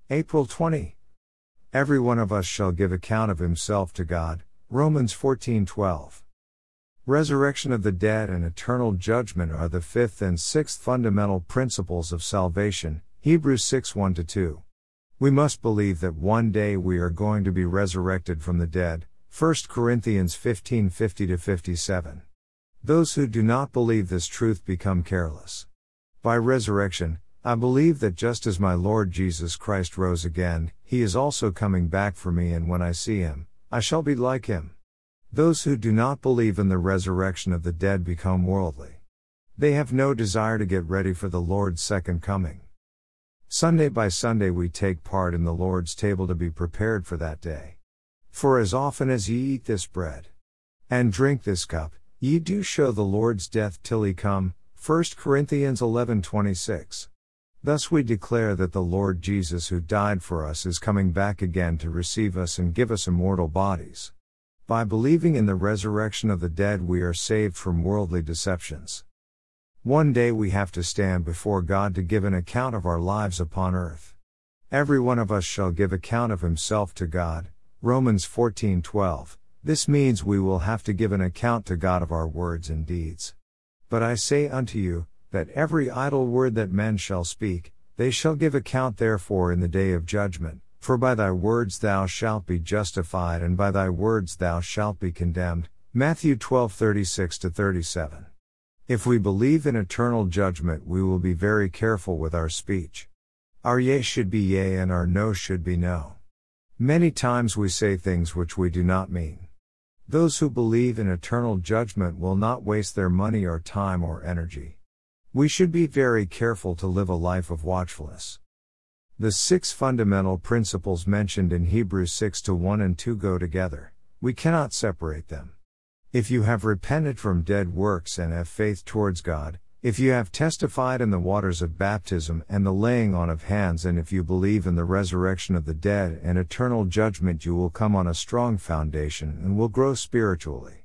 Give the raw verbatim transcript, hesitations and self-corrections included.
April twentieth. Every one of us shall give account of himself to God, Romans fourteen twelve. Resurrection of the dead and eternal judgment are the fifth and sixth fundamental principles of salvation, Hebrews six one to two. We must believe that one day we are going to be resurrected from the dead, First Corinthians fifteen fifty to fifty-seven. Those who do not believe this truth become careless. By resurrection, I believe that just as my Lord Jesus Christ rose again, he is also coming back for me, and when I see him, I shall be like him. Those who do not believe in the resurrection of the dead become worldly. They have no desire to get ready for the Lord's second coming. Sunday by Sunday we take part in the Lord's table to be prepared for that day. For as often as ye eat this bread, and drink this cup, ye do show the Lord's death till he come, First Corinthians eleven twenty-six. Thus we declare that the Lord Jesus who died for us is coming back again to receive us and give us immortal bodies. By believing in the resurrection of the dead we are saved from worldly deceptions. One day we have to stand before God to give an account of our lives upon earth. Every one of us shall give account of himself to God, Romans fourteen twelve. This means we will have to give an account to God of our words and deeds. But I say unto you, that every idle word that men shall speak, they shall give account therefore in the day of judgment, for by thy words thou shalt be justified and by thy words thou shalt be condemned, Matthew twelve thirty-six to thirty-seven. If we believe in eternal judgment we will be very careful with our speech. Our yea should be yea and our no should be no. Many times we say things which we do not mean. Those who believe in eternal judgment will not waste their money or time or energy. We should be very careful to live a life of watchfulness. The six fundamental principles mentioned in Hebrews six to one and two go together. We cannot separate them. If you have repented from dead works and have faith towards God, if you have testified in the waters of baptism and the laying on of hands, and if you believe in the resurrection of the dead and eternal judgment, you will come on a strong foundation and will grow spiritually.